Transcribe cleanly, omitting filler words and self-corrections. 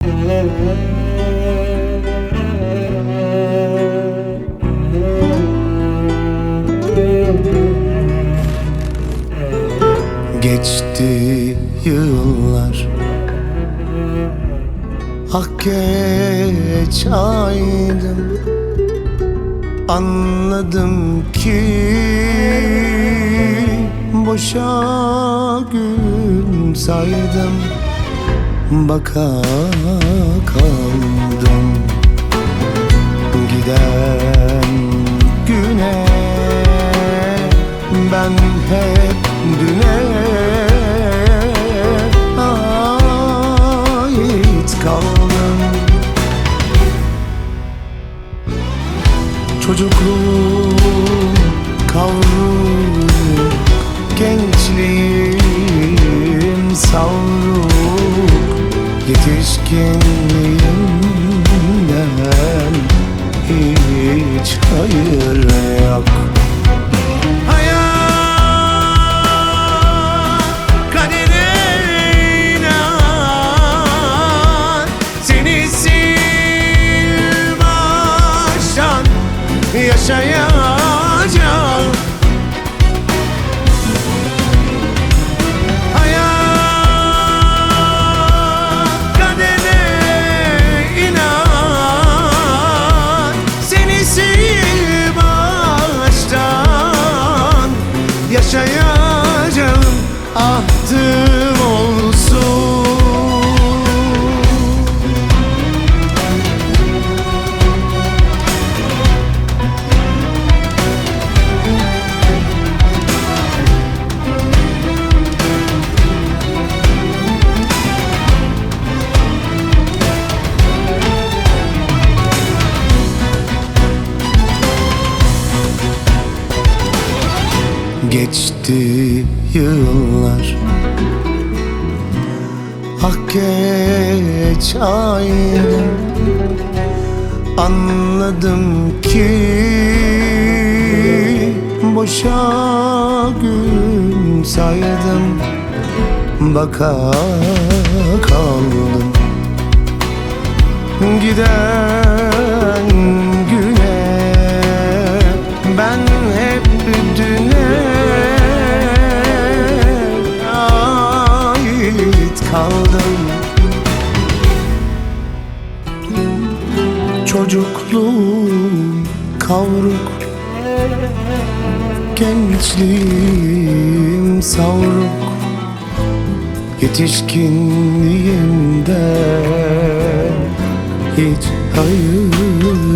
Geçti yıllar, ak geç aydım. Anladım ki boşa gün saydım. Baka kaldım giden güne. Ben hep düne ait kaldım. Çocukluğum kavruk, gençliğim savruk, yetişkinliğimden hiç hayır yok. Hayat kadere inan, seni sil baştan yaşayacağım. Hayat kadere inan, seni sil baştan yaşayacağım. Ahtım olsun. Geçti yıllar, ak geç aydım. Anladım ki boşa gün saydım. Baka kaldım giden güne. Ben hep düne ait kaldım. Çocukluğum kavruk, gençliğim savruk, yetişkinliğimden hiç hayır